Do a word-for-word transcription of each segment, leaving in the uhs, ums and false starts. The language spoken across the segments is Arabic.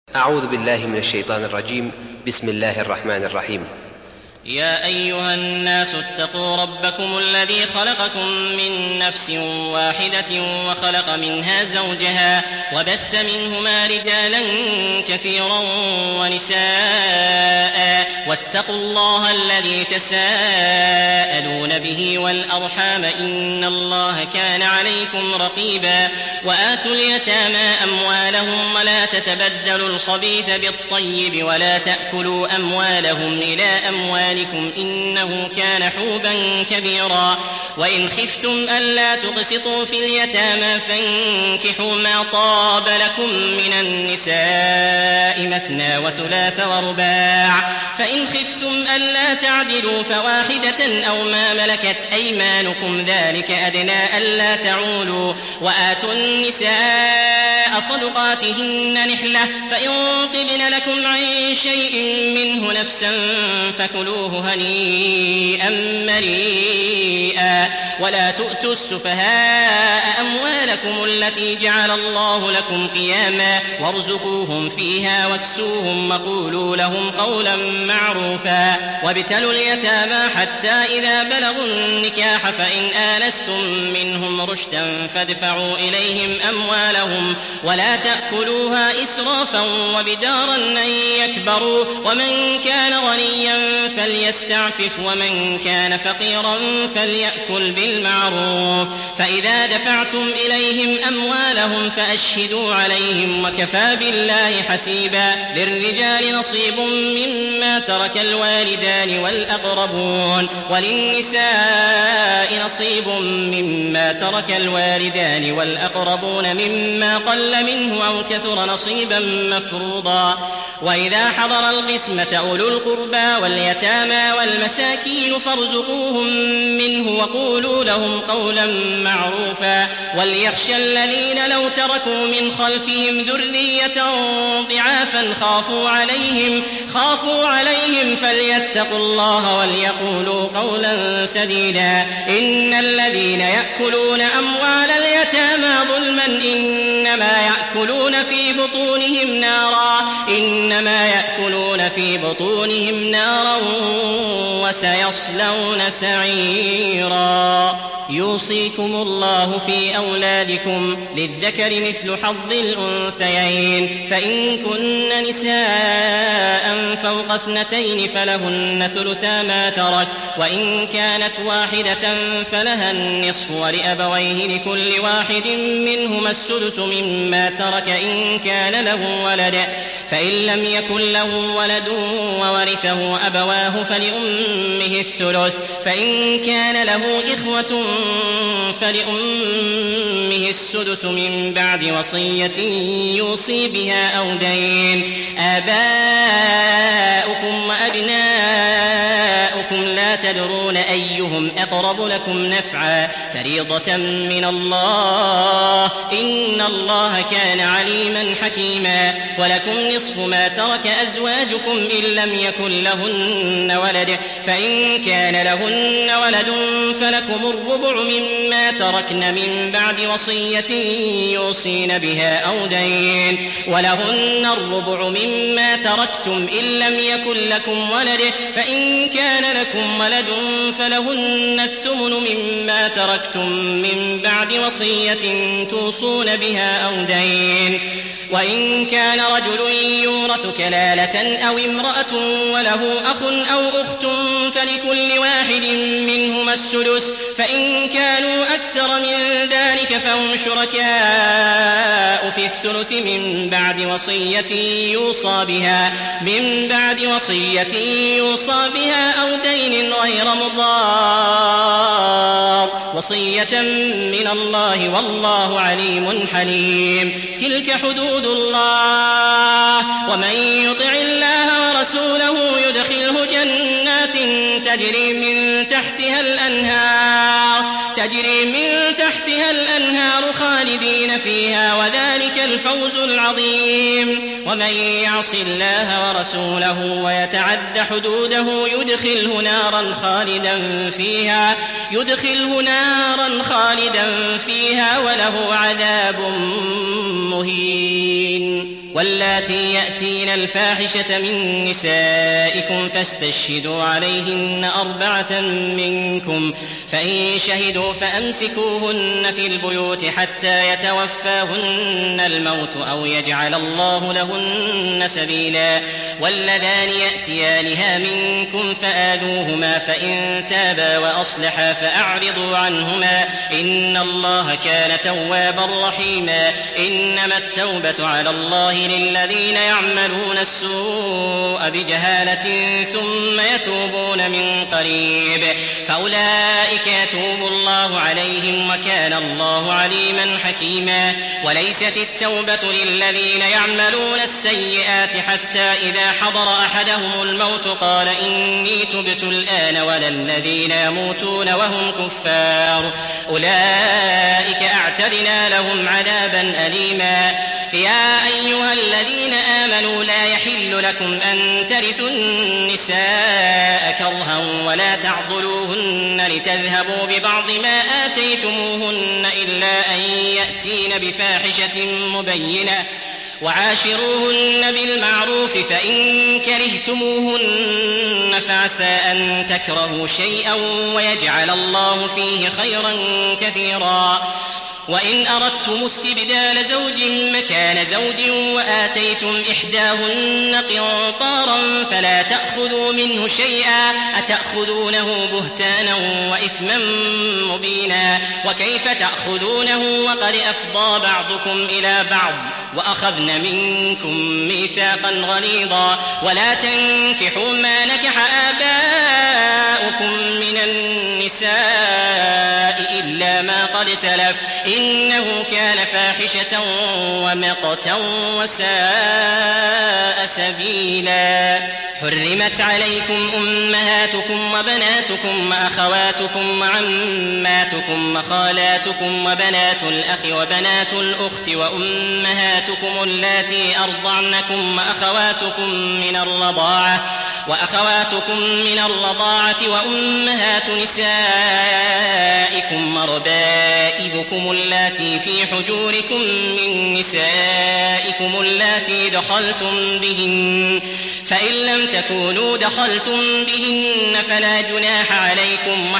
أعوذ بالله من الشيطان الرجيم. بسم الله الرحمن الرحيم. يا أيها الناس اتقوا ربكم الذي خلقكم من نفس واحدة وخلق منها زوجها وبث منهما رجالا كثيرا ونساء واتقوا الله الذي تساءلون به والأرحام إن الله كان عليكم رقيبا. وآتوا اليتامى أموالهم ولا تتبدلوا الخبيث بالطيب ولا تأكلوا أموالهم إلى أموالكم إنه كان حوبا كبيرا. وإن خفتم ألا تقسطوا في اليتامى فانكحوا ما طاب لكم من النساء مثنى وثلاث ورباع. فإن خفتم ألا تعدلوا فواحدة أو ما ملكت أيمانكم ذلك أدنى ألا تعولوا. وآتوا النساء صدقاتهن نحلة فإن طبن لكم عن شيء منه نفسا فكلوه هنيئا مريئا. ولا تؤتوا السفهاء أموالكم التي جعل الله لكم قياما وارزقوهم فيها واكسوهم وقولوا لهم قولا معروفا. وابتلوا اليتامى حتى إذا بلغوا النكاح فإن آنستم منهم رشدا فادفعوا إليهم أموالهم ولا تأكلوها إسرافا وبدارا أن يكبروا. ومن كان غنيا فليستعفف ومن كان فقيرا فليأكل بالمعروف. فإذا دفعتم إليهم أموالهم فأشهدوا عليهم وكفى بالله حسيبا. للرجال نصيب مما ترك الوالدان والأقربون وللنساء نصيب مما ترك الوالدان والأقربون مما قل منه أو كثر نصيبا مفروضا. وإذا حضر القسمة أولو القربى واليتامى والمساكين فارزقوهم منه وقولوا لهم قولا معروفا. وليخشى الذين لو تركوا من خلفهم ذرية ضعافا خافوا عليهم خافوا عليهم فليتقوا الله وليقولوا قولا سديدا. إن الذين يأكلون أموال اليتامى ظلما إنما يأكلون في بطونهم نارا إنما يأكلون في بطونهم نارا وسيصلون سعيرا. يوصيكم الله في أولادكم للذكر مثل حظ الأنثيين فإن كن نساء فوق اثنتين فلهن ثلثا ما ترك وإن كانت واحدة فلها النصف ولأبويه لكل واحد منهما السدس مما ترك إن كان له ولد. فإن لم يكن له ولد وورثه أبواه فلأمه الثلث. فإن كان له إخوة فلأمه السدس من بعد وصية يوصي بها أو دين. آباؤكم وأبناؤكم لا تدرون أيهم أقرب لكم نفعا فريضة من الله إن الله كان عليما حكيما. ولكم نصف ما ترك أزواجكم إن لم يكن لهن ولد فإن كان لهن ولد فلكم الربع مما تركن من بعد وصية يوصين بها أو دين. ولهن الربع مما تركتم إن لم يكن لكم ولد فإن كان لكم ولد فلهن الثمن مما تركتم من بعد وصية توصون بها أو دين. وإن كان رجل يورث كلالة أو امرأة وله أخ أو أخت فلكل واحد منهما السدس. فإن كانوا أكثر من ذلك فهم شركاء في الثلث من بعد وصية يوصى بها من بعد وصية يوصى بها أو دين غير مضار وصية من الله والله عليم حليم. تلك حدود الله ومن يطع الله ورسوله يدخله جنات تجري من تحتها الأنهار تجري من تحتها الأنهار خالدين فيها وذلك الفوز العظيم. ومن يعص الله ورسوله ويتعد حدوده يدخله نارا خالدا فيها يدخله نارا خالدا فيها وله عذاب مهين. واللاتي يأتين الفاحشة من نسائكم فاستشهدوا عليهن أربعة منكم، فإن شهدوا فأمسكوهن في البيوت حتى يتوفاهن الموت أو يجعل الله لهن سبيلا. واللذان يأتيانها منكم فآذوهما، فإن تابا وأصلحا فأعرضوا عنهما، إن الله كان توابا رحيما. إنما التوبة على الله للذين يعملون السوء بجهالة ثم يتوبون من قريب فأولئك يتوب الله عليهم وكان الله عليما حكيما. وليست التوبة للذين يعملون السيئات حتى إذا حضر أحدهم الموت قال إني تبت الآن، ولا الذين يموتون وهم كفار أولئك أعتدنا لهم عذابا أليما. يا أيها الذين آمنوا لا يحل لكم أن ترثوا النساء كرها ولا تعضلوهن لتذهبوا ببعض ما آتيتموهن إلا أن يأتين بفاحشة مبينة وعاشروهن بالمعروف، فإن كرهتموهن فعسى أن تكرهوا شيئا ويجعل الله فيه خيرا كثيرا. وإن أردتم استبدال زوج مكان زوج وآتيتم إحداهن قنطارا فلا تأخذوا منه شيئا، أتأخذونه بهتانا وإثما مبينا. وكيف تأخذونه وقد أفضى بعضكم إلى بعض وأخذن منكم ميثاقا غليظا. ولا تنكحوا ما نكح آباؤكم من النساء إلا ما قد سلف إنه كان فاحشة ومقتا وساء سبيلا. حرمت عليكم أمهاتكم وبناتكم وأخواتكم وعماتكم وخالاتكم وبنات الأخ وبنات الأخت وأمهاتكم اللاتي أرضعنكم وأخواتكم من الرضاعة وأخواتكم من الرضاعة وأمهات نسائكم وربائبكم اللاتي في حجوركم من نسائكم اللاتي دخلتم بهن، فإن لم تكونوا دخلتم بهن فلا جناح عليكم.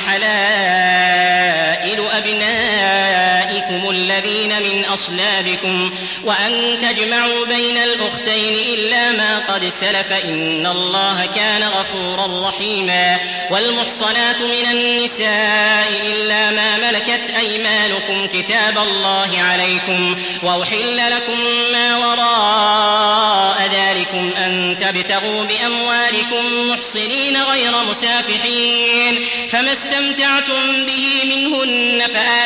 وحلائل أبنائكم الذين من أصلابكم وأن تجمعوا بين الأختين إلا ما قد سلف إن الله كان غفورا رحيما. والمحصنات من النساء إلا ما ملكت أيمانكم كتاب الله عليكم، وأحل لكم ما وراء ذلكم أن تبتغوا بأموالكم محصنين غير مسافحين، فما استمتعتم به منهن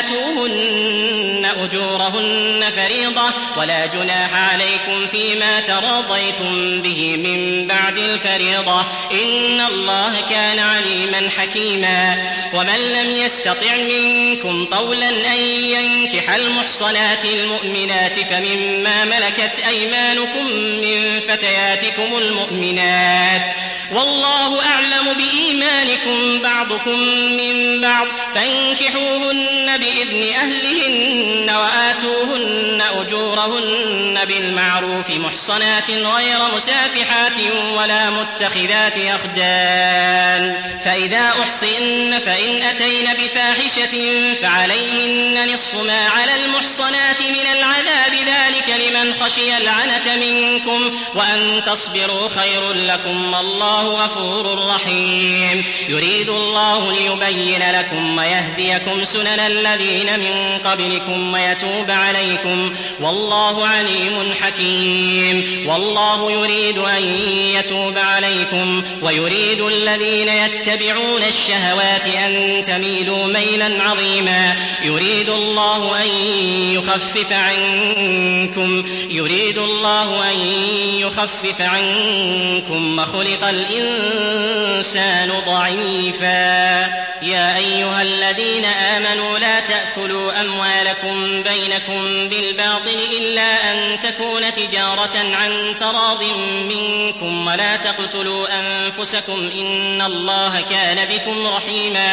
فآتوهن أجورهن فريضة، ولا جناح عليكم فيما تراضيتم به من بعد الفريضة إن الله كان عليما حكيما. ومن لم يستطع منكم طولا أن ينكح المحصنات المؤمنات فمما ملكت أيمانكم من فتياتكم المؤمنات، والله أعلم بإيمانكم بعضكم من بعض، فانكحوهن بإذن أهلهن وآتوهن أجورهن بالمعروف محصنات غير مسافحات ولا متخذات أخدان. فإذا أحصن فإن أتين بفاحشة فعليهن نصف ما على المحصنات من العذاب، ذلك لمن خشي العنة منكم، وأن تصبروا خير لكم والله غفور رحيم. يريد الله ليبين لكم ويهديكم سنن الذين من قبلكم ويتوب عليكم، والله عليم حكيم. والله يريد أن يتوب عليكم ويريد الذين يتبعون الشهوات أن تميلوا ميلا عظيما. يريد الله أن يخفف عنكم يريد الله أن يخفف عنكم وخلق الإنسان ضعيفا. يا أيها الذين آمنوا لا تأكلوا أموالكم بينكم بالباطل إلا أن تكون تجارة عن تراض منكم، ولا تقتلوا أنفسكم إن الله كان بكم رحيما.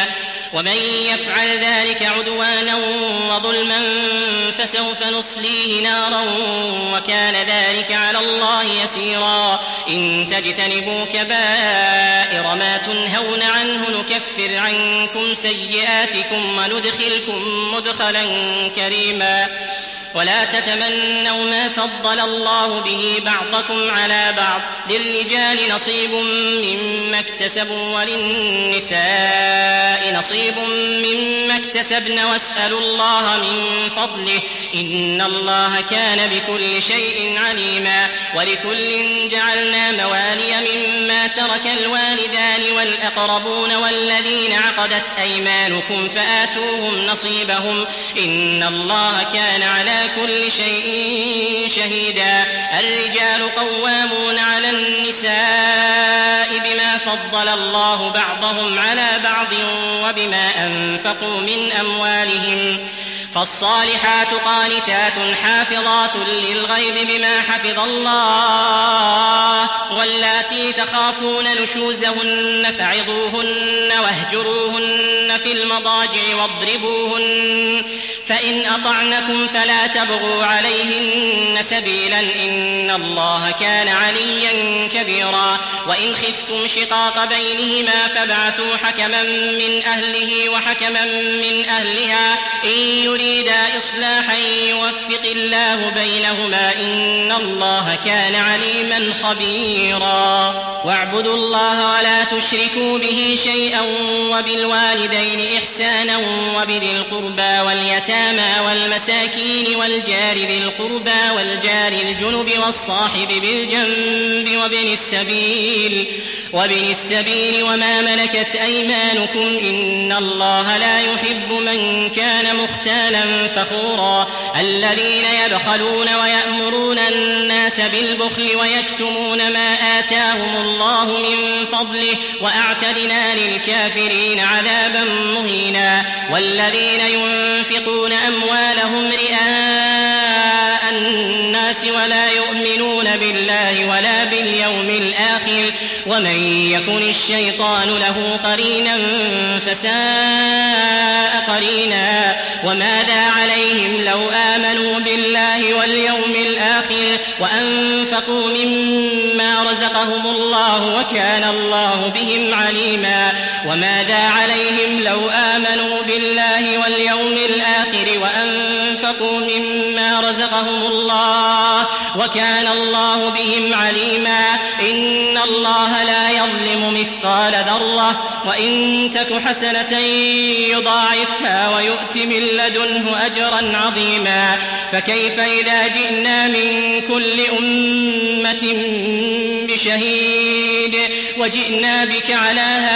ومن يفعل ذلك عدوانا وظلما فسوف نصليه نارا وكان ذلك على الله يسيرا. إن تجتنبوا كبائر ما تنهون عنه نكفر عنكم سيئاتكم وندخلكم مدخلا كريما. ولا تتمنوا ما فضل الله به بعضكم على بعض للرجال نصيب مما اكتسبوا وللنساء نصيب مما اكتسبن واسألوا الله من فضله إن الله كان بكل شيء عليما. ولكل جعلنا موالي مما ترك الوالدان والأقربون والذين عقدت أيمانكم فآتوهم نصيبهم إن الله كان على كل شيء شهيدا. الرجال قوامون على النساء بما فضل الله بعضهم على بعض وبما أنفقوا من أموالهم فالصالحات قانتات حافظات للغيب بما حفظ الله. واللاتي تخافون نشوزهن فعظوهن واهجروهن في المضاجع واضربوهن فإن أطعنكم فلا تبغوا عليهن سبيلا إن الله كان عليا كبيرا. وإن خفتم شقاق بينهما فابعثوا حكما من أهله وحكما من أهلها إن يريدا إصلاحا يوفق الله بينهما إن الله كان عليما خبيرا. واعبدوا الله ولا تشركوا به شيئا وبالوالدين إحسانا وبذي القربى واليتامى والمساكين والجار ذي القربى والجار الجنب والصاحب بالجنب وابن السبيل وابن السبيل وما ملكت أيمانكم إن الله لا يحب من كان مختالا فخورا. الذين يبخلون ويأمرون الناس بالبخل ويكتمون ما آتاهم الله من فضله وأعتدنا للكافرين عذابا مهينا. والذين ينفقون أموالهم رئاء الناس ولا يؤمنون بالله ولا باليوم الآخر ومن يكن الشيطان له قرينا فساء قرينا. وماذا عليهم لو آمنوا بالله واليوم الآخر وأنفقوا مما رزقهم الله وكان الله بهم عليما. وماذا عليهم لو آمنوا بالله واليوم الآخر وأنفقوا مما رزقهم الله وكان الله بهم عليما. إن الله لا يظلم مثقال ذرة وإن تك حسنة يضاعفها ويؤت من لدنه أجرا عظيما. فكيف إذا جئنا من كل أمة بشهيد وجئنا بك على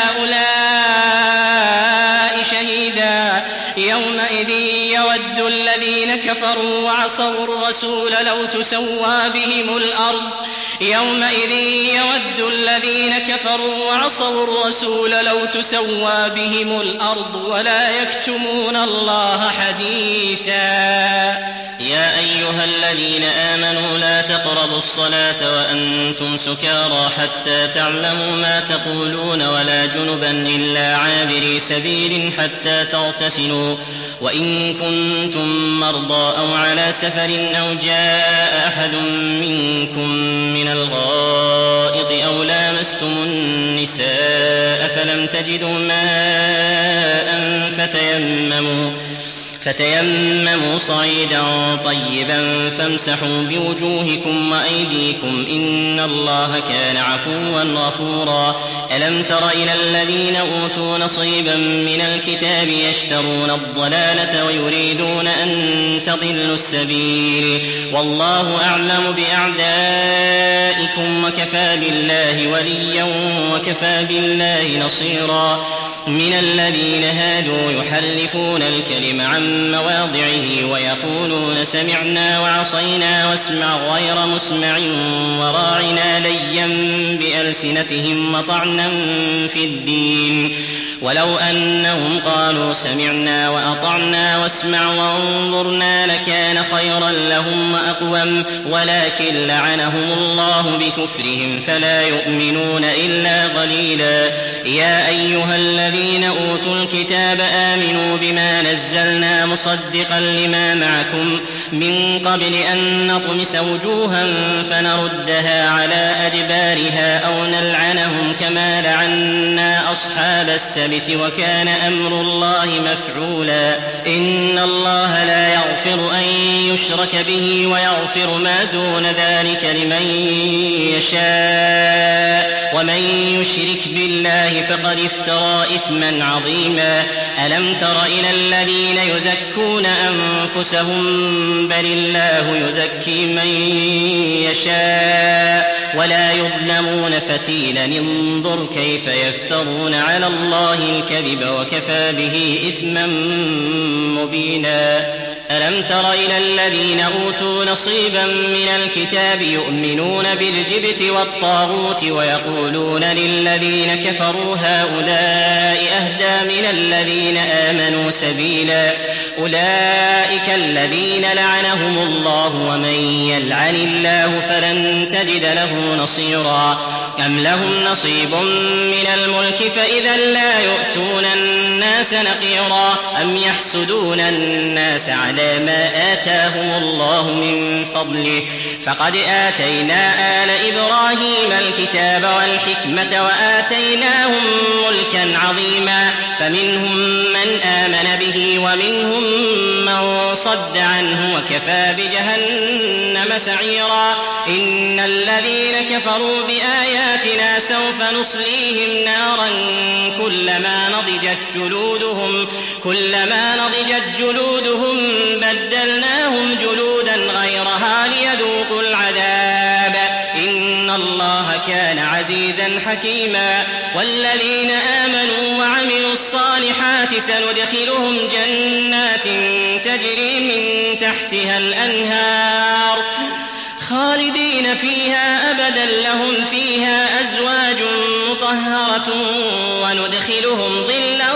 هؤلاء شهيدا. يومئذ يود الذين كفروا وعصوا الرسول لو تسوى بهم الأرض يومئذ يود الذين كفروا وعصوا الرسول لو تسوى بهم الأرض ولا يكتمون الله حديثا. يا أيها الذين آمنوا لا تقربوا الصلاة وأنتم سكارى حتى تعلموا ما تقولون ولا جنبا إلا عابري سبيل حتى تغتسلوا وإن كنتم مرضى أو على سفر أو جاء أحد منكم من الغائط أو لامستم النساء فلم تجدوا ماء فتيمموا فتيمموا صعيدا طيبا فامسحوا بوجوهكم وأيديكم إن الله كان عفوا غفورا. ألم تر إلى الذين أوتوا نصيبا من الكتاب يشترون الضلالة ويريدون أن تضلوا السبيل والله أعلم بأعدائكم وكفى بالله وليا وكفى بالله نصيرا. من الذين هادوا يحرفون الكلم عن مواضعه ويقولون سمعنا وعصينا واسمع غير مسمع وراعنا ليا بألسنتهم وطعنا في الدين ولو أنهم قالوا سمعنا وأطعنا واسمع وانظرنا لكان خيرا لهم وأقوم ولكن لعنهم الله بكفرهم فلا يؤمنون إلا قليلا. يا أيها الذين أوتوا الكتاب آمنوا بما نزلنا مصدقا لما معكم من قبل أن نطمس وجوها فنردها على أدبارها أو نلعنهم كما لعنا أصحاب السبت وكان أمر الله مفعولا. إن الله لا يغفر أن يشرك به ويغفر ما دون ذلك لمن يشاء ومن يشرك بالله فقد افترى إثما عظيما. ألم تر إلى الذين يزكون أنفسهم بل الله يزكي من يشاء ولا يظلمون فتيلا. انظر كيف يفترون على الله الكذب وكفى به إثما مبينا. ألم تر إلى الذين أوتوا نصيبا من الكتاب يؤمنون بالجبت والطاغوت ويقولون للذين كفروا هؤلاء أهدى من الذين آمنوا سبيلا. أولئك الذين لعنهم الله ومن يلعن الله فلن تجد له نصيرا. أم لهم نصيب من الملك فإذا لا يؤتون الناس نقيرا. أم يحسدون الناس على ما آتاهم الله من فضله فقد آتينا آل إبراهيم الكتاب والحكمة وآتيناهم ملكا عظيما. فمنهم من آمن به ومنهم من صد عنه وكفى بجهنم سعيرا. إن الذين كفروا بآياتنا سوف نصليهم نارا كلما نضجت جلودهم كلما نضجت جلودهم بدلناهم جلودا غيرها ليذوقوا العذاب. إن الله كان عزيزا حكيما. والذين آمنوا وعملوا الصالحات سندخلهم جنات تجري من تحتها الأنهار خالدين فيها أبدا لهم فيها أزواج مطهرة وندخلهم ظلا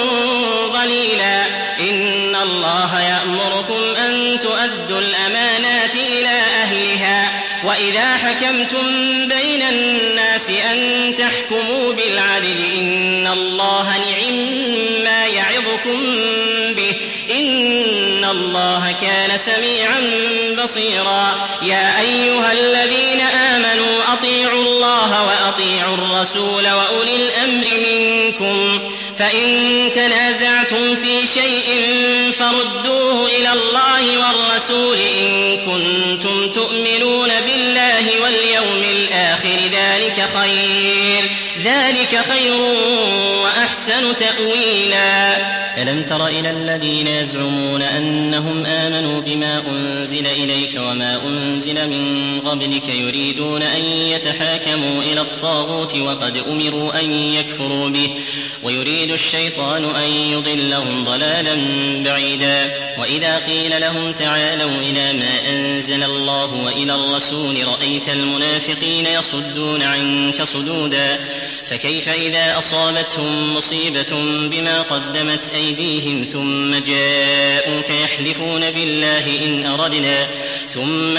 ظليلا. إن الله يأمركم أن تؤدوا الأمانات إلى أهلها وإذا حكمتم بين الناس أن تحكموا بالعدل. إن الله نعم ما يعظكم به إن الله كان سميعا بصيرا. يا أيها الذين آمنوا أطيعوا الله وأطيعوا الرسول وأولي الأمر منكم فإن تنازعتم في شيء فردوه إلى الله والرسول إن كنتم تؤمنون بالله واليوم الآخر ذلك خير ذلك خير وأحسن تأويلا. ألم تر إلى الذين يزعمون أنهم آمنوا بما أنزل إليك وما أنزل من قبلك يريدون أن يتحاكموا إلى الطاغوت وقد أمروا أن يكفروا به ويريد الشيطان أن يضلهم ضلالا بعيدا. وإذا قيل لهم تعالوا إلى ما أنزل الله وإلى الرسول رأيت المنافقين يصدون عنك صدودا. فكيف إذا أصابتهم مصيبة بما قدمت أيديهم ثم جاءوك يحلفون بالله إن أردنا ثم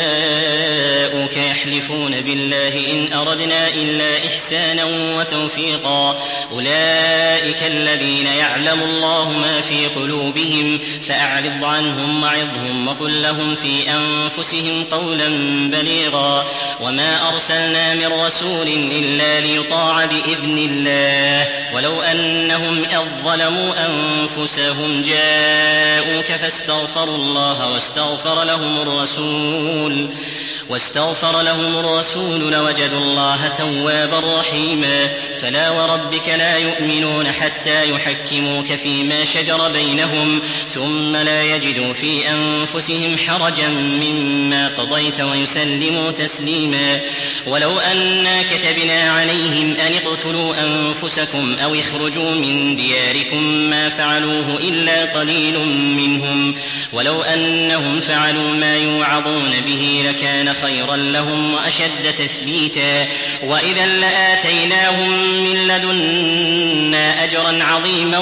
جاءوك يحلفون بالله إن أردنا إلا إحسانا وتوفيقا. أولئك الذين يعلم الله ما في قلوبهم فأعرض عنهم وعظهم وقل لهم في أنفسهم قولا بليغا. وما أرسلنا من رسول إلا ليطاع بإذن الله ولو أنهم إذ ظلموا أنفسهم جاءوك فاستغفروا الله واستغفر لهم الرسول واستغفر لهم الرسول لوجدوا الله توابا رحيما. فلا وربك لا يؤمنون حتى يحكموك فيما شجر بينهم ثم لا يجدوا في أنفسهم حرجا مما قضيت ويسلموا تسليما. ولو أنا كتبنا عليهم أن اقتلوا أنفسكم أو اخرجوا من دياركم ما فعلوه إلا قليل منهم ولو أنهم فعلوا ما يوعظون به لكان خيرا لهم وأشد تثبيتا وإذا لآتيناهم من لدنا أجرا عظيما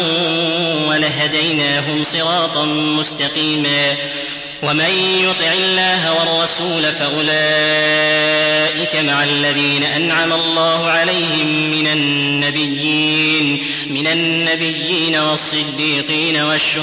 ولهديناهم صراطا مستقيما ومن يطع الله والرسول فأولئك مع الذين أنعم الله عليهم من النبيين من النبيين والصديقين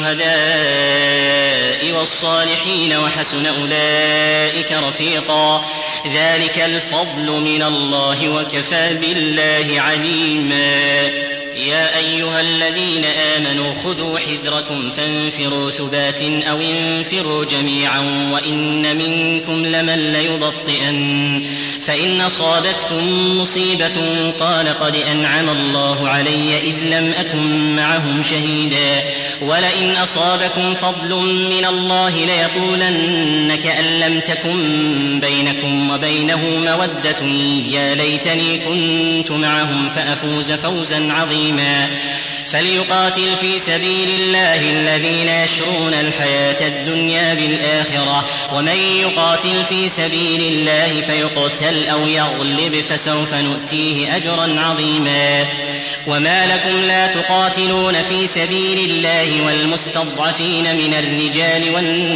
والشهداء والصالحين وحسن أولئك رفيقا ذلك الفضل من الله وكفى بالله عليما يا أيها الذين آمنوا خذوا حذركم فانفروا ثبات أو انفروا جميعا وإن منكم لمن ليبطئن فإن أصابتكم مصيبة قال قد أنعم الله علي إذ لم أكن معهم شهيدا ولئن أصابكم فضل من الله ليقولن كأن لم تكن بينكم وبينه مودة يا ليتني كنت معهم فأفوز فوزا عظيما فليقاتل في سبيل الله الذين يشرون الحياة الدنيا بالآخرة ومن يقاتل في سبيل الله فيقتل أو يغلب فسوف نؤتيه أجرا عظيما وما لكم لا تقاتلون في سبيل الله والمستضعفين من الرجال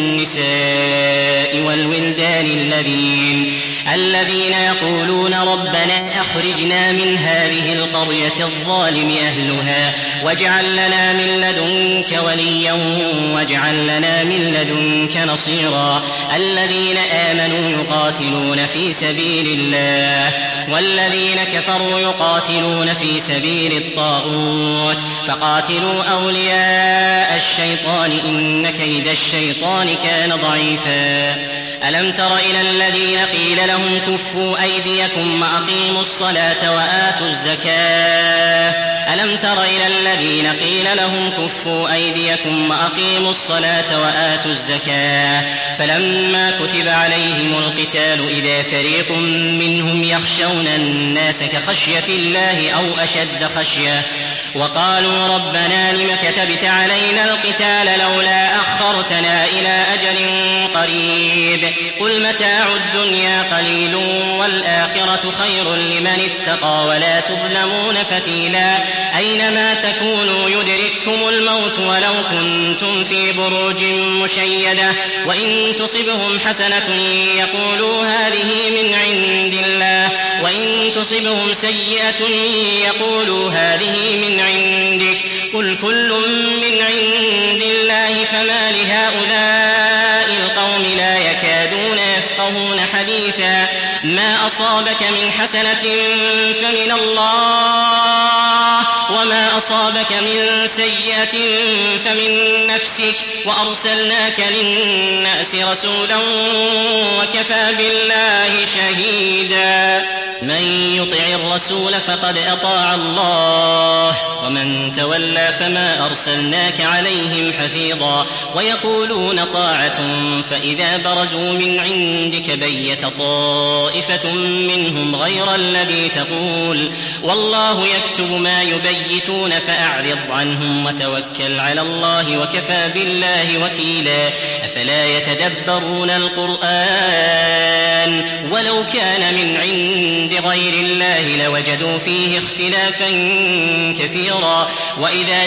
والنساء والولدان الذين الذين يقولون ربنا أخرجنا من هذه القرية الظالم أهلها واجعل لنا من لدنك وليا واجعل لنا من لدنك نصيرا الذين آمنوا يقاتلون في سبيل الله والذين كفروا يقاتلون في سبيل الطاغوت فقاتلوا أولياء الشيطان إن كيد الشيطان كان ضعيفا ألم تر إلى الذين قيل لهم كفوا أيديكم وأقيموا الصلاة وآتوا الزكاة ألم تر إلى الذين قيل لهم كفوا أيديكم وأقيموا الصلاة وآتوا الزكاة فلما كتب عليهم القتال إذا فريق منهم يخشون الناس كخشية الله أو أشد خشية وقالوا ربنا لم كتبت علينا القتال لولا أخرتنا إلى أجل قريب قل متاع الدنيا قليل والآخرة خير لمن اتقى ولا تظلمون فتيلا أينما تكونوا يدرككم الموت ولو كنتم في بروج مشيدة وإن تصبهم حسنة يقولوا هذه من عند الله وإن تصبهم سيئة يقولوا هذه من عندك قل كل من عند الله فما لهؤلاء القوم لا يكادون يفقهون حديثا ما أصابك من حسنة فمن الله وما أصابك من سيئة فمن نفسك وأرسلناك للناس رسولا وكفى بالله شهيدا من يطع الرسول فقد أطاع الله ومن تولى فما أرسلناك عليهم حفيظا ويقولون طاعة فإذا برزوا من عندك بيت طائفة منهم غير الذي تقول والله يكتب ما يبيتون فأعرض عنهم وتوكل على الله وكفى بالله وكيلا أفلا يتدبرون القرآن ولو كان من عند غير الله لوجدوا فيه اختلافا كثيرا وإذا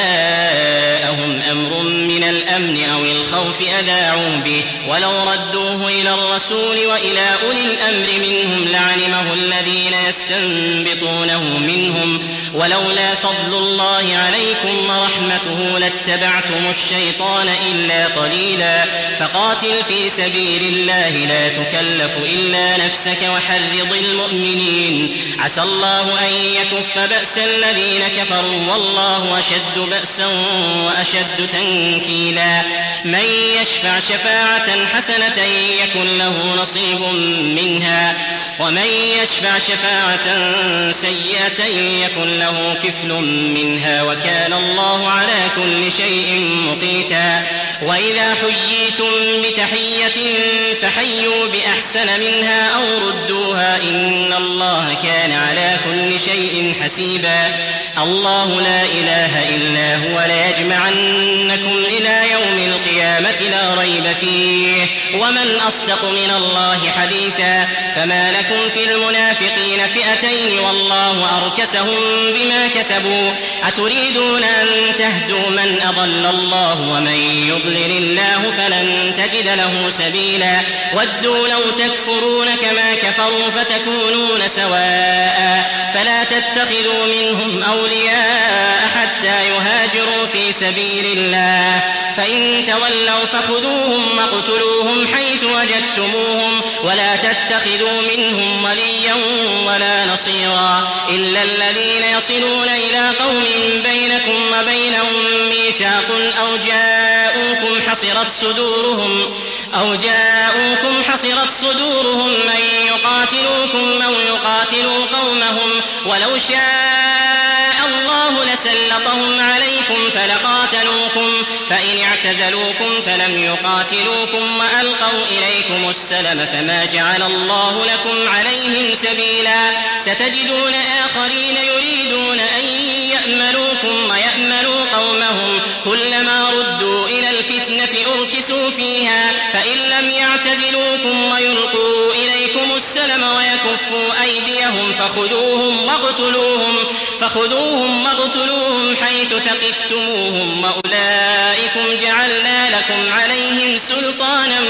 جاءهم أمر من الأمن أو الخوف أذاعوا به ولو ردوه إلى الرسول وإلى أولي الأمر منهم لعلمه الذين يستنبطونه منهم ولولا فضل الله عليكم ورحمته لاتبعتم الشيطان إلا قليلا فقاتل في سبيل الله لا تكلف إلا نفسك وحرض المؤمنين عسى الله أن يكف بأس الذين كفروا والله أشد بأسا وأشد تنكيلا من يشفع شفاعة حسنة يكن له نصيب منها ومن يشفع شفاعة سيئة يكن له كفل منها وكان الله على كل شيء مقيتا وإذا حييتم بتحية فحيوا بأحسن منها أو ردوها إن الله كان على كل شيء حسيبا الله لا إله إلا هو ليجمعنكم إلى يوم القيامة لا ريب فيه ومن أصدق من الله حديثا فما لكم في المنافقين فئتين والله أركسهم بما كسبوا أتريدون أن تهدوا من أضل الله ومن يضلل الله فلن تجد له سبيلا ودوا لو تكفرون كما كفروا فتكونون سواء فلا تتخذوا منهم أولياء حتى يهاجروا في سبيل الله فإن تولوا فخذوهم واقتلوهم حيث وجدتموهم ولا تتخذوا منهم وليا ولا نصيرا إلا الذين يصلون إلى قوم بينكم وبينهم ميثاق أو جاءوكم حصرت صدورهم أو جاءوكم حصرت صدورهم من يقاتلوكم أو يقاتلوا قومهم ولو شاء الله لسلطهم عليكم فلقاتلوكم فإن اعتزلوكم فلم يقاتلوكم وألقوا إليكم السلم فما جعل الله لكم عليهم سبيلا ستجدون آخرين يريدون أن يأمنوكم ويأمنوا قومهم كلما ردوا إلى الفتنة أركسوا فيها فإن لم يعتزلوكم ويلقوا إليكم السلم ويكفوا أيديهم فخذوهم واقتلوهم فخذوهم واقتلوهم حيث ثقفتموهم وأولئكم جعلنا لكم عليهم سلطانا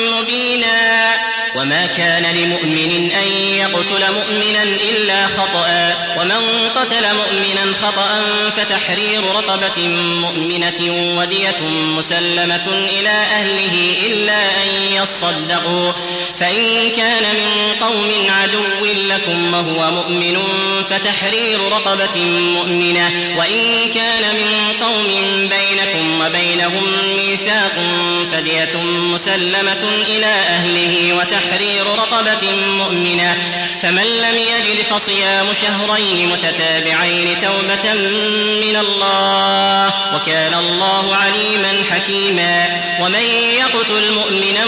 مبينا وما كان لمؤمن أن يقتل مؤمنا إلا خطأ ومن قتل مؤمنا خطأ فتحرير رقبة مؤمنة ودية مسلمة إلى أهله إلا أن يصدقوا فإن كان من قوم عدو لكم وهو مؤمن فتحرير رقبة مؤمنة وإن كان من قوم بينكم وبينهم ميثاق فدية مسلمة إلى أهله وتحرير رقبة مؤمنة فمن لم يجد فصيام شهرين متتابعين توبة من الله وكان الله عليما حكيما ومن يقتل مؤمنا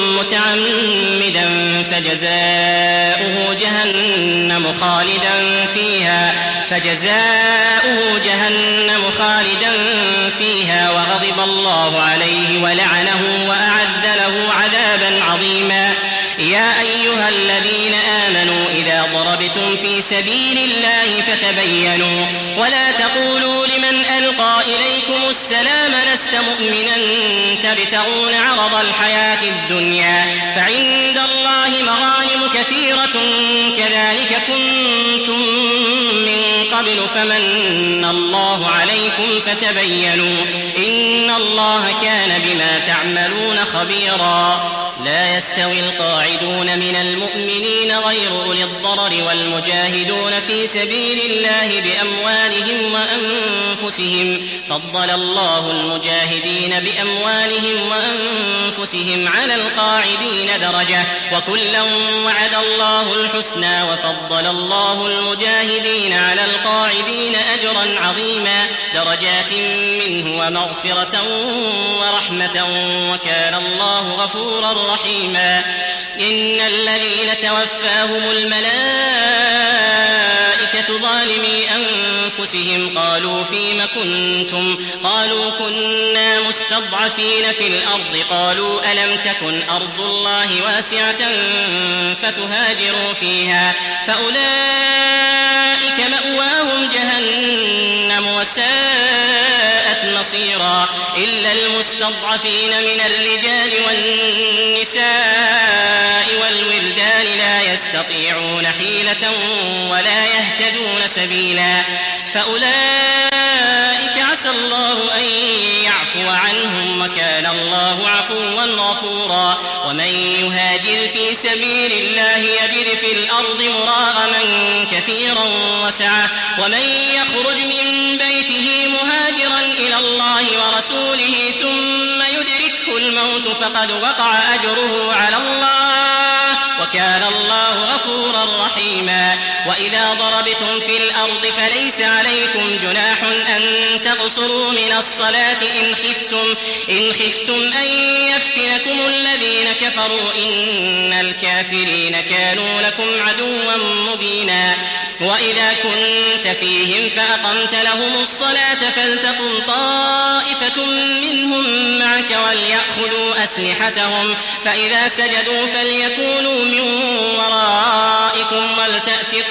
متعمدا فجزاؤه جهنم خالدا فيها فجزاؤه جهنم خالدا فيها وغضب الله عليه ولعنه وأعد له عذابا عظيما يا أيها الذين آمنوا إذا ضربتم في سبيل الله فتبينوا ولا تقولوا لمن ألقى إليكم السلام لست مؤمنا تبتغون عرض الحياة الدنيا فعند الله مغانم كثيرة كذلك كنتم من قبل فمن الله عليكم فتبينوا إن الله كان بما تعملون خبيرا لا يستوي القاعدون من المؤمنين غير أولي الضرر والمجاهدون في سبيل الله بأموالهم وأنفسهم فضل الله المجاهدين بأموالهم وأنفسهم على القاعدين درجة وكلا وعد الله الحسنى وفضل الله المجاهدين على القاعدين أجرا عظيما درجات منه ومغفرة ورحمة وكان الله غفورا رحيما إن الذين توفاهم الملائكة ظالمي أنفسهم قالوا فيم كنتم قالوا كنا مستضعفين في الأرض قالوا ألم تكن أرض الله واسعة فتهاجروا فيها فأولئك مأواهم جهنم وساءت مصيرا إلا المستضعفين من الرجال والنساء والولدان لا يستطيعون حيلة ولا يهتدون سبيلا فأولئك عسى الله أن يعفو عنهم وكان الله عفوا غفورا ومن يهاجر في سبيل الله يجد في الأرض مراغما كثيرا وسعة ومن يخرج من بيته مهاجرا إلى الله ورسوله ثم يدركه الموت فقد وقع أجره على الله وكان الله غفورا رحيما. وإذا ضربتم في الأرض فليس عليكم جناح أن تقصروا من الصلاة إن خفتم, إن خفتم أن يفتنكم الذين كفروا إن الكافرين كانوا لكم عدوا مبينا. وإذا كنت فيهم فأقمت لهم الصلاة فلتقم طائفة منهم معك وليأخذوا أسلحتهم فإذا سجدوا فليكونوا من ورائكم ولتأت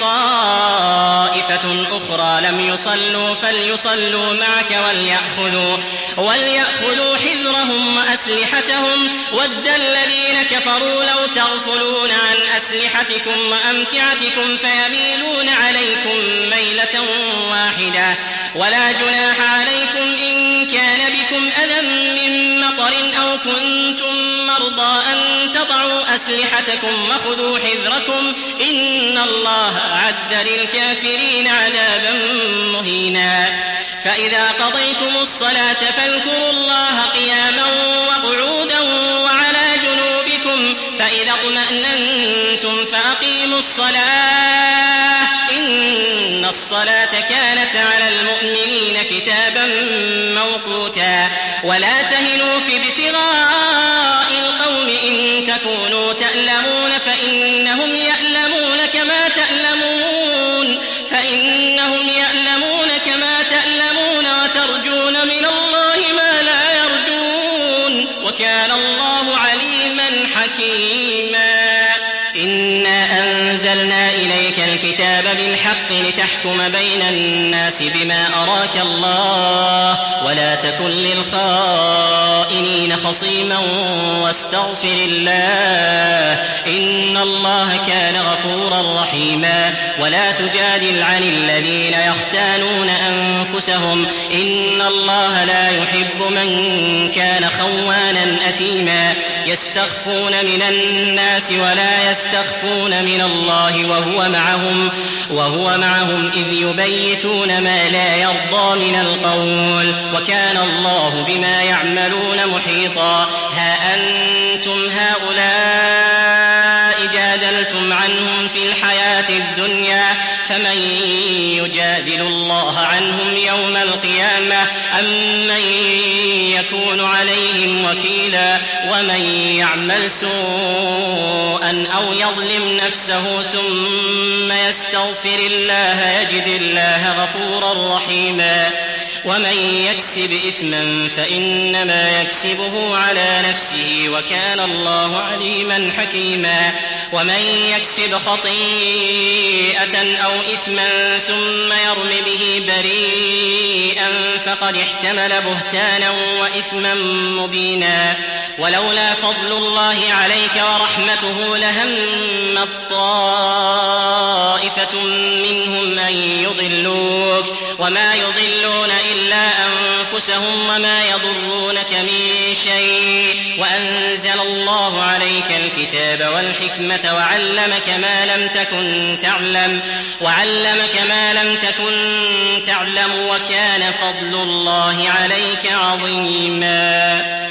طائفة أخرى لم يصلوا فليصلوا معك وليأخذوا, وليأخذوا حذرهم وأسلحتهم. ود الذين كفروا لو تغفلون عن أسلحتكم وأمتعتكم فيميلون عليكم ميلة واحدة. ولا جناح عليكم إن كان بكم أذى من مطر أو كنتم مرضى أن تضعوا أسلحتكم وخذوا حذركم إن الله أعد للكافرين عذابا مهينا. فإذا قضيتم الصلاة فاذكروا الله قياما وقعودا وعلى جنوبكم فإذا اطمأننتم فأقيموا الصلاة إن الصلاة كانت على المؤمنين كتابا موقوتا. ولا تهنوا في ابتغاء القوم إن تكونوا تألمون فإنهم يألمون كما تألمون فإنهم يألمون كما تألمون وترجون من الله ما لا يرجون وكان الله عليما حكيما. إنا أنزلنا إليك الكتاب بالحق لتحكم بين الناس بما أراك الله ولا تكن للخائنين خصيما واستغفر الله إن الله كان غفورا رحيما. ولا تجادل عن الذين يختانون أنفسهم إن الله لا يحب من كان خوانا أثيما. يستخفون من الناس ولا يستخفون من الله وهو معهم, وهو معهم إذ يبيتون ما لا يرضى من القول وكان الله بما يعملون محيطا. ها أنتم هؤلاء جادلتم عنهم في الحياة الدنيا فمن يجادل الله عنهم يوم القيامة أم من يكون عليهم وكيلا. ومن يعمل سوءا أو يظلم نفسه ثم يستغفر الله يجد الله غفورا رحيما. ومن يكسب إثما فإنما يكسبه على نفسه وكان الله عليما حكيما. ومن يكسب خطيئة أو إثما ثم يرم به بريئا فقد احتمل بهتانا وإثما مبينا. ولولا فضل الله عليك ورحمته لهم طائفة منهم أن يضلوك وما يضلون إلا أنفسهم وما يضرونك من شيء. وأنزل الله عليك الكتاب والحكمة وعلمك ما لم تكن تعلم وعلمك ما لم تكن تعلم وكان فضل الله عليك عظيما.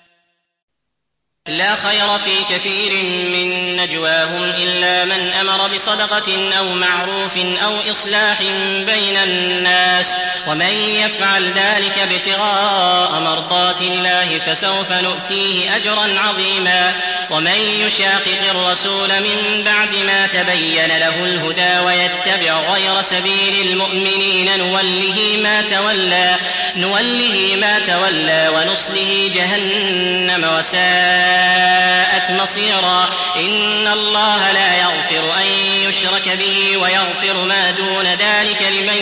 لا خير في كثير من نجواهم إلا من أمر بصدقة أو معروف أو إصلاح بين الناس ومن يفعل ذلك ابتغاء مرضات الله فسوف نؤتيه أجرا عظيما. ومن يشاقق الرسول من بعد ما تبين له الهدى ويتبع غير سبيل المؤمنين نوله ما تولى, نوله ما تولى ونصله جهنم وساءت مصيرا. إن الله لا يغفر أن يشرك به ويغفر ما دون ذلك لمن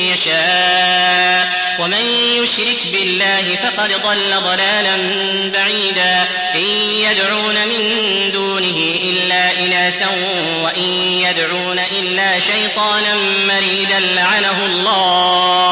يشاء ومن يشرك بالله فقد ضل ضلالا بعيدا. إن يدعون من دونه إلا إناثا وإن يدعون إلا شيطانا مريدا لعنه الله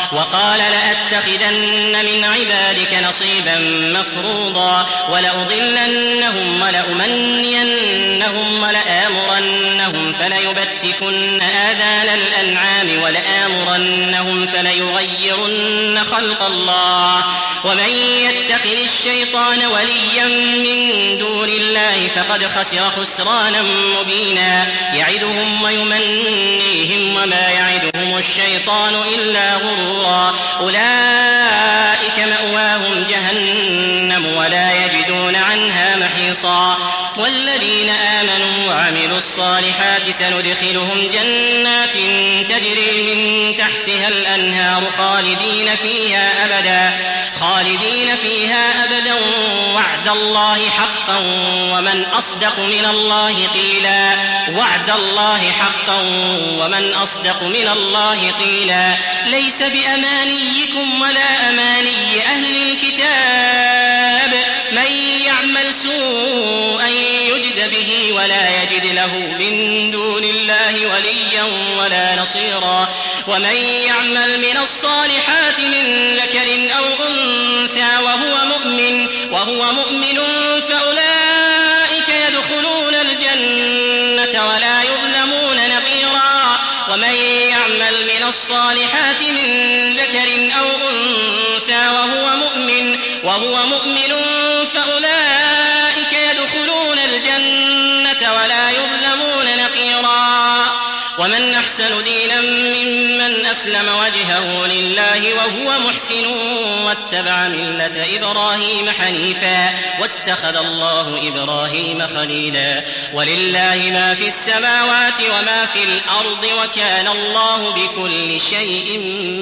وقال لأتخذن من عبادك نصيبا مفروضا ولأضلنهم ولأمنينهم ولآمرنهم فليبتكن آذان الأنعام ولآمرنهم فليغيرن خلق الله ومن يتخذ الشيطان وليا من دون الله فقد خسر خسرانا مبينا يعدهم ويمنيهم وما يعدهم الشيطان إلا غرورا أولئك مأواهم جهنم ولا يجدون عنها محيصا والذين آمنوا وعملوا الصالحات سندخلهم جنات تجري من تحتها الأنهار خالدين فيها أبدا خالدين فيها أبدا وعد الله حقا ومن أصدق من الله قيلا وعد الله حقا ومن أصدق من الله قيلا ليس بأمانيكم ولا أماني أهل الكتاب من يعمل سوءا يجز به ولا يجد له من دون الله وليا ولا نصيرا ومن يعمل من الصالحات من ذكر أو أنثى وهو مؤمن وهو مؤمن فأولئك يدخلون الجنة ولا يظلمون نقيرا ومن يعمل من الصالحات من ذكر أو أنثى وهو مؤمن وهو مؤمن فأولئك يدخلون الجنة ولا يظلمون نقيرا ومن أحسن دينا ممن أسلم وجهه لله وهو محسن واتبع ملة إبراهيم حنيفا واتخذ الله إبراهيم خليلا ولله ما في السماوات وما في الأرض وكان الله بكل شيء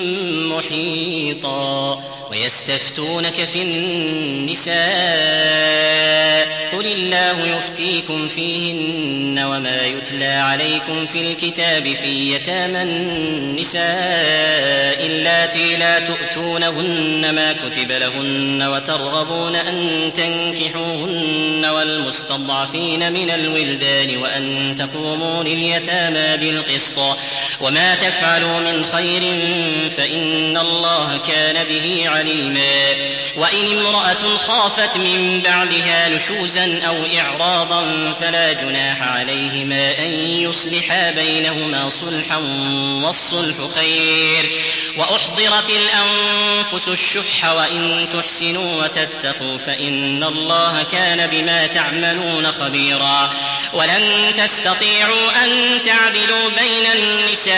محيطا ويستفتونك في النساء قل الله يفتيكم فيهن وما يتلى عليكم في الكتاب في يتامى النساء اللاتي لا تؤتونهن ما كتب لهن وترغبون أن تنكحوهن والمستضعفين من الولدان وأن تقوموا لليتامى بالقسط وما تفعلوا من خير فإن الله كان به عليما وإن امرأة خافت من بعدها نشوزا أو إعراضا فلا جناح عليهما أن يصلحا بينهما صلحا والصلح خير وأحضرت الأنفس الشح وإن تحسنوا وتتقوا فإن الله كان بما تعملون خبيرا ولن تستطيعوا أن تعدلوا بين النساء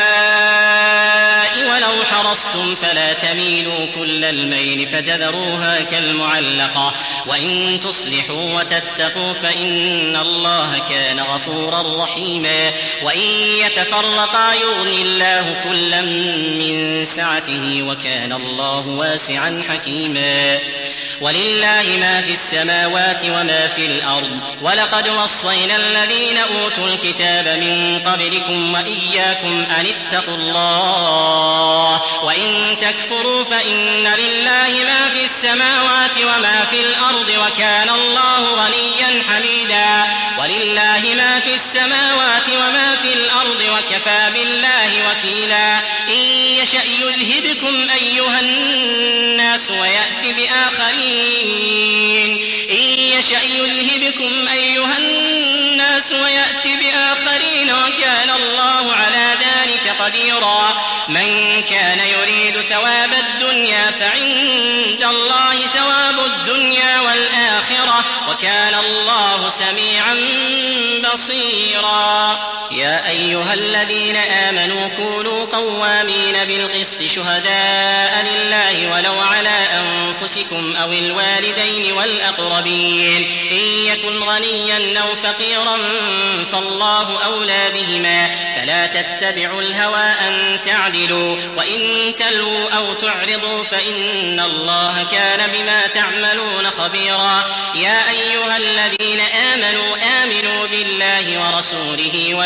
ولو حرصتم فلا تميلوا كل الميل فتذروها كالمعلقة وإن تصلحوا وتتقوا فإن الله كان غفورا رحيما وإن يتفرقا يغني الله كلا من سعته وكان الله واسعا حكيما ولله ما في السماوات وما في الأرض ولقد وصينا الذين أوتوا الكتاب من قبلكم وإياكم أن اتقوا الله وإن تكفروا فإن لله ما في السماوات وما في الأرض وكان الله غنيا حميدا ولله ما في السماوات وما في الأرض وكفى بالله وكيلا إن يشأ يذهبكم أيها الناس ويأتي بآخرين إن يشأ يذهبكم أيها الناس ويأتي بآخرين وكان الله على ذلك قديرا من كان يريد ثواب الدنيا فعند الله ثواب الدنيا والآخرة وكان الله سميعا بصيرا يا أيها الذين آمنوا كونوا قوامين بالقسط شهداء لله ولو على أنفسكم أو الوالدين والأقربين إن يكن غنيا أو فقيرا فالله أولى بهما فلا تتبعوا الهوى أن تعدلوا وإن تلووا أو تعرضوا فإن الله كان بما تعملون خبيرا يا أيها الذين آمنوا آمنوا بالله ورسوله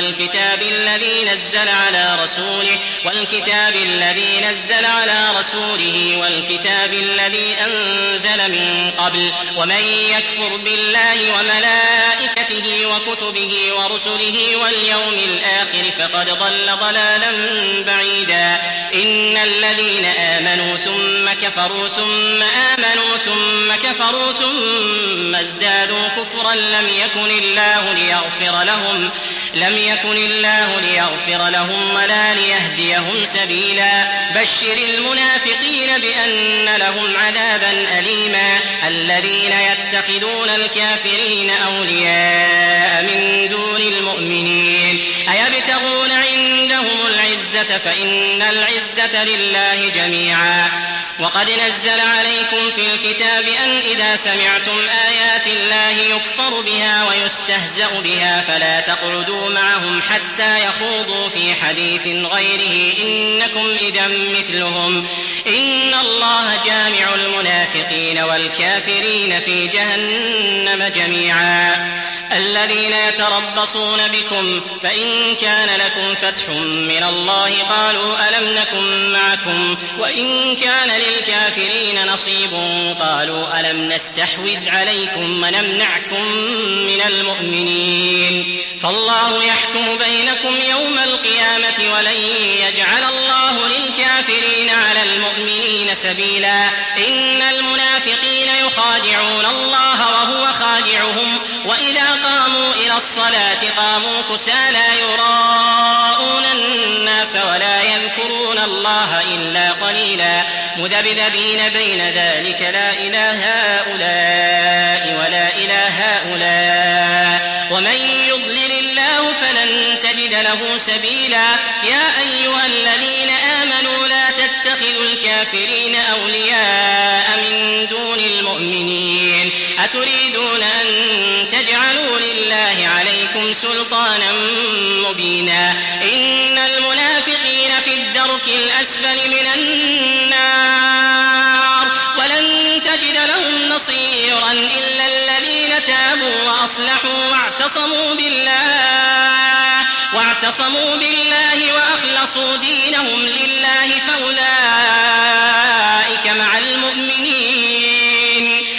والكتاب الذي نزل على رسوله والكتاب الذي نزل على رسوله والكتاب الذي أنزل من قبل ومن يكفر بالله وملائكته وكتبه ورسله واليوم الآخر فقد ضل ضلالا بعيدا. إن الذين آمنوا ثم كفروا ثم آمنوا ثم كفروا ثم ازدادوا كفرا لم يكن الله ليغفر لهم لم يكن الله ليغفر لهم ولا ليهديهم سبيلا. بشر المنافقين بأن لهم عذابا أليما. الذين يتخذون الكافرين أولياء من دون المؤمنين أيبتغون عندهم العزة فإن العزة لله جميعا. وقد نزل عليكم في الكتاب أن إذا سمعتم آيات الله يكفر بها ويستهزأ بها فلا تقعدوا معهم حتى يخوضوا في حديث غيره إنكم إذا مثلهم. إن الله جامع المنافقين والكافرين في جهنم جميعا. الذين يتربصون بكم فإن كان لكم فتح من الله قالوا ألم نكن معكم وإن كان للكافرين نصيب قالوا ألم نستحوذ عليكم ونمنعكم من المؤمنين. فالله يحكم بينكم يوم القيامة ولن يجعل الله للكافرين على المؤمنين سبيلا. إن المنافقين يخادعون الله وهو خادعهم وإذا قاموا إلى الصلاة قاموا كسالى يراءون الناس ولا يذكرون الله إلا قليلا مذبذبين بين ذلك لا إله هؤلاء ولا إله هؤلاء ومن يضلل الله فلن تجد له سبيلا. يا أيها الذين آمنوا لا تتخذوا الكافرين أولياء من دون المؤمنين أتريدون أن تجعلوا لله عليكم سلطانا مبينا. إن المنافقين في الدرك الأسفل من النار ولن تجد لهم نصيرا إلا الذين تابوا وأصلحوا واعتصموا بالله واعتصموا بالله وأخلصوا دينهم لله فأولئك مع المؤمنين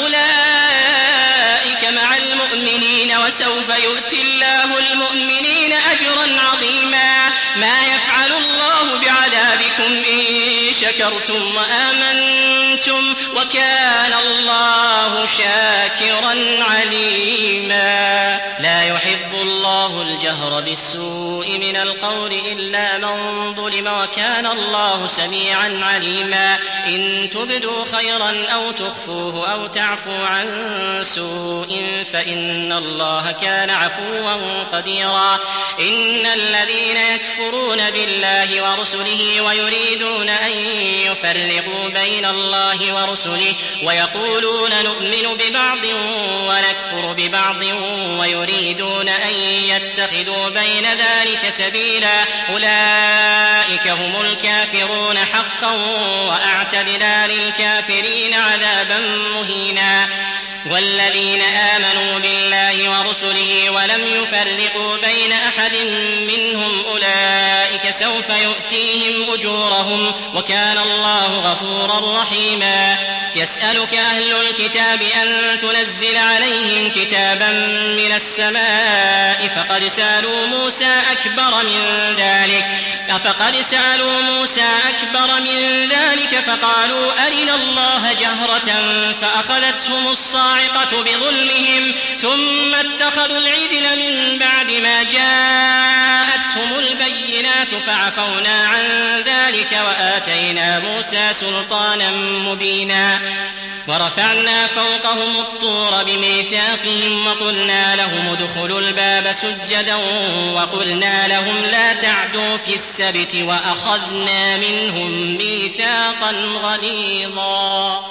فأولئك مع المؤمنين وسوف يؤتي الله المؤمنين أجرا عظيما. ما يفعل الله بعذابكم إن شكرتم وآمنتم وكان الله شاكرا عليما. لا يحب الله الجهر بالسوء من القول إلا من ظلم وكان الله سميعا عليما. إن تبدوا خيرا أو تخفوه أو تعفو عن سوء فإن الله كان عفوا قديرا. إن الذين يكفرون بالله ورسله ويريدون أن يفرقوا بين الله ورسله ويقولون نؤمن ببعض ونكفر ببعض ويريدون أن يتخذوا بين ذلك سبيلا أولئك هم الكافرون حقا وأعتدنا للكافرين عذابا مهينا. والذين آمنوا بالله ورسله ولم يفرقوا بين أحد منهم أولئك سوف يؤتيهم أجورهم وكان الله غفورا رحيما. يسألك أهل الكتاب أن تنزل عليهم كتابا من السماء فقد سألوا موسى أكبر من ذلك فقد سألوا موسى أكبر من ذلك فقالوا أرنا الله جهرة فأخذتهم الصاعقة بظلمهم ثم اتخذوا العجل من بعد ما جاءتهم البينات فعفونا عن ذلك وآتينا موسى سلطانا مبينا. ورفعنا فوقهم الطور بميثاقهم وقلنا لهم ادخلوا الباب سجدا وقلنا لهم لا تعدوا في السبت وأخذنا منهم ميثاقا غليظا.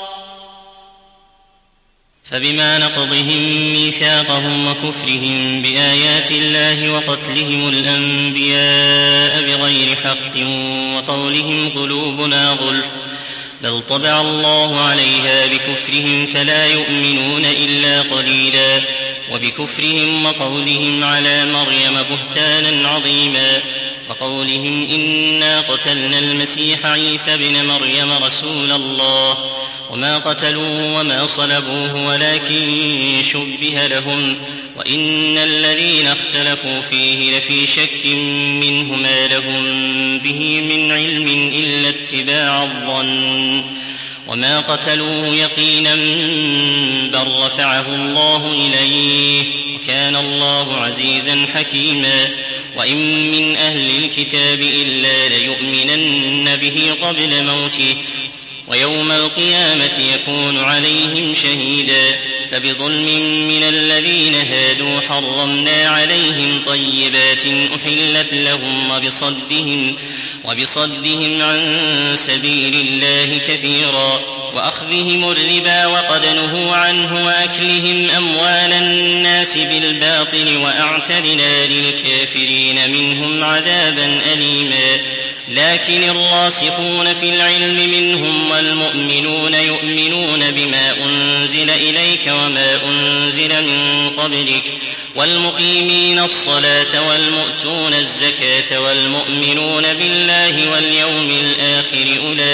فبما نقضهم ميثاقهم وكفرهم بآيات الله وقتلهم الأنبياء بغير حق وقولهم قلوبنا غلف بل طبع الله عليها بكفرهم فلا يؤمنون إلا قليلا. وبكفرهم وقولهم على مريم بهتانا عظيما وقولهم إنا قتلنا المسيح عيسى ابن مريم رسول الله وما قتلوه وما صلبوه ولكن شبه لهم وإن الذين اختلفوا فيه لفي شك منه ما لهم به من علم إلا اتباع الظن وما قتلوه يقينا بل رفعه الله إليه وكان الله عزيزا حكيما وإن من أهل الكتاب إلا ليؤمنن به قبل موته ويوم القيامة يكون عليهم شهيدا فبظلم من الذين هادوا حرمنا عليهم طيبات أحلت لهم وبصدهم, وبصدهم عن سبيل الله كثيرا وأخذهم الربا وقد نهوا عنه وأكلهم أموال الناس بالباطل وأعتدنا للكافرين منهم عذابا أليما لكن الراسخون في العلم منهم والمؤمنون يؤمنون بما أنزل إليك وما أنزل من قبلك والمقيمين الصلاة والمؤتون الزكاة والمؤمنون بالله واليوم الآخر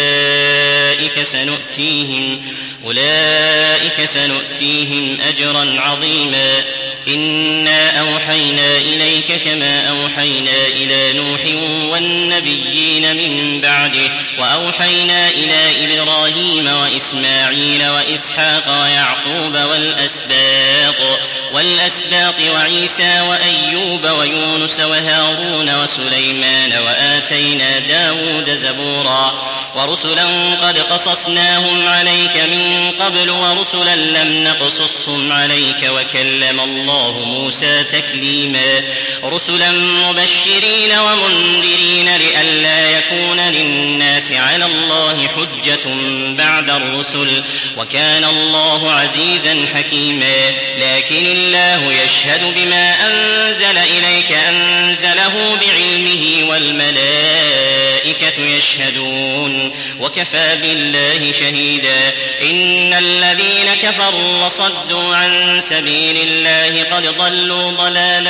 أولئك سنؤتيهم, أولئك سنؤتيهم أجرا عظيما إنا أوحينا إليك كما أوحينا إلى نوح والنبيين من بعده وأوحينا إلى إبراهيم وإسماعيل وإسحاق ويعقوب والأسباط, والأسباط وعيسى وأيوب ويونس وهارون وسليمان وآتينا داود زبورا ورسلا قد قصصناهم عليك من قبل ورسلا لم نقصصهم عليك وكلم الله موسى تكليما رسلا مبشرين ومنذرين لئلا يكون للناس على الله حجة بعد الرسل وكان الله عزيزا حكيما لكن الله يشهد بما أنزل إليك أنزله بعلمه والملائكة يشهدون وكفى بالله شهيدا إن الذين كفروا وصدوا عن سبيل الله قد ضلوا ضلالا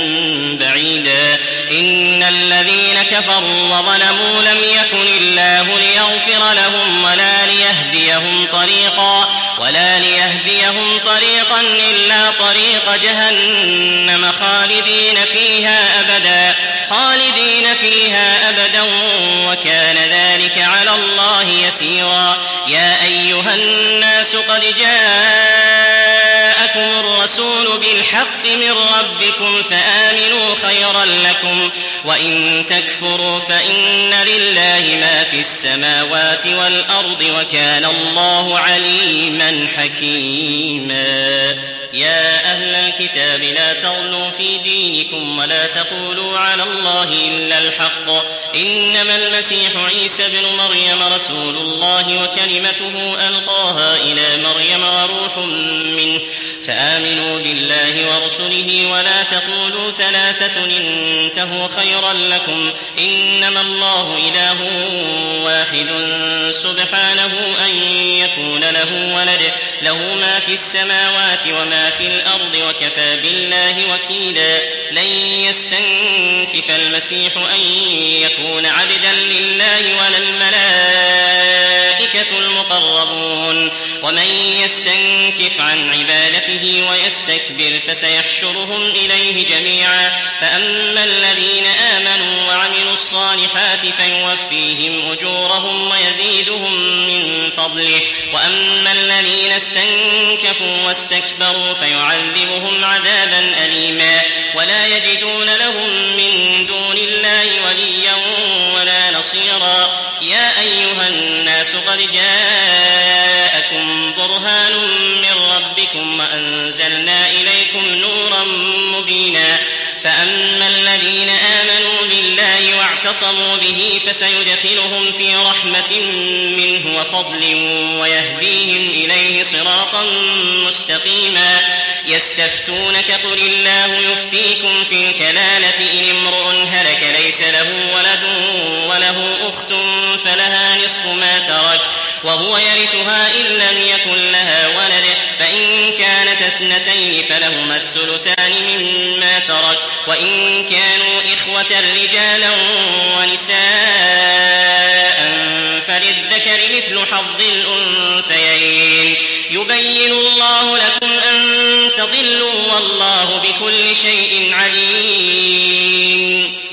بعيدا إن الذين كفروا وظلموا لم يكن الله ليغفر لهم ولا ليهديهم طريقا ولا ليهديهم طريقا إلا طريق جهنم خالدين فيها أبدا خالدين فيها أبدا وكان ذلك على الله يسيرا يا أيها الناس قد جاءكم الرسول بالحق من ربكم فآمنوا خيرا لكم وإن تكفروا فإن لله ما في السماوات والأرض وكان الله عليما حكيما يا أهل الكتاب لا تغلوا في دينكم ولا تقولوا على الله إلا الحق إنما المسيح عيسى بن مريم رسول الله وكلمته ألقاها إلى مريم وروح منه فآمنوا بالله ورسله ولا تقولوا ثلاثة انتهوا خيرا لكم إنما الله إله واحد سبحانه أن يكون له ولد له ما في السماوات وما في الأرض وكفى بالله وكيلا لن يستنكف المسيح أن يكون عبدا لله ولا الملائكة المقربون ومن يستنكف عن عبادته ويستكبر فسيحشرهم إليه جميعا فأما الذين آمنوا وعملوا الصالحات فيوفيهم أجورهم ويزيدهم من فضله وأما الذين استنكفوا واستكبروا فيعذبهم عذابا أليما ولا يجدون لهم من دون الله وليا ولا نصيرا يا أيها الناس قد جاءكم برهان من ربكم وأنزلنا إليكم نورا مبينا فأما الذين آمنوا بالله واعتصموا به فسيدخلهم في رحمة منه وفضل ويهديهم إليه صراطا مستقيما يستفتونك قل الله يفتيكم في الكلالة إن امرؤ هلك ليس له ولد وله أخت فلها نصف ما ترك وهو يرثها إن لم يكن لها ولد فإن كانت اثنتين فلهما الثلثان مما ترك وإن كانوا إخوة رجالا ونساء فللذكر مثل حظ الأنثيين يبين الله لكم أن تضلوا والله بكل شيء عليم.